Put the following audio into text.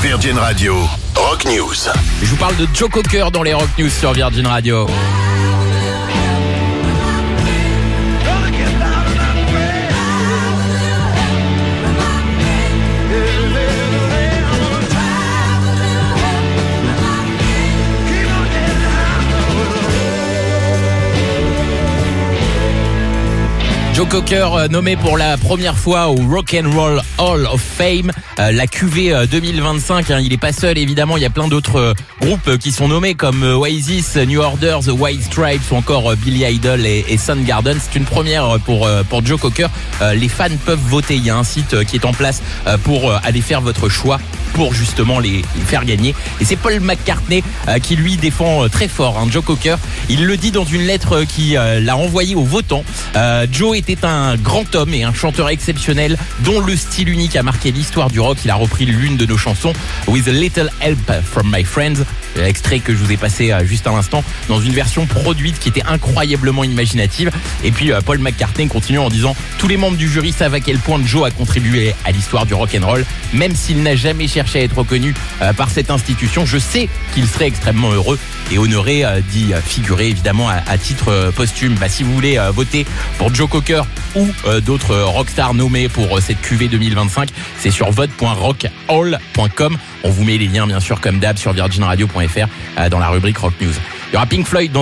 Virgin Radio, Rock News. Je vous parle de Joe Cocker dans les Rock News sur Virgin Radio. Joe Cocker nommé pour la première fois au Rock and Roll Hall of Fame, la QV 2025. Il est pas seul évidemment, il y a plein d'autres groupes qui sont nommés comme Oasis, New Order, The White Stripes ou encore Billy Idol et Soundgarden. C'est une première pour Joe Cocker. Les fans peuvent voter, il y a un site qui est en place pour aller faire votre choix pour justement les faire gagner. Et c'est Paul McCartney qui lui défend très fort Joe Cocker. Il le dit dans une lettre qui l'a envoyée aux votants. Joe était un grand homme et un chanteur exceptionnel dont le style unique a marqué l'histoire du rock. Il a repris l'une de nos chansons, With a Little Help from My Friends, extrait que je vous ai passé juste à l'instant, dans une version produite qui était incroyablement imaginative. Et puis Paul McCartney continue en disant: tous les membres du jury savent à quel point Joe a contribué à l'histoire du rock and roll, même s'il n'a jamais cherché à être reconnu par cette institution. Je sais qu'il serait extrêmement heureux et honoré d'y figurer évidemment à titre posthume. Si vous voulez voter pour Joe Cocker ou d'autres rockstars nommés pour cette QV 2025, c'est sur vote.rockhall.com. On vous met les liens bien sûr comme d'hab sur virginradio.fr dans la rubrique Rock News. Il y aura Pink Floyd dans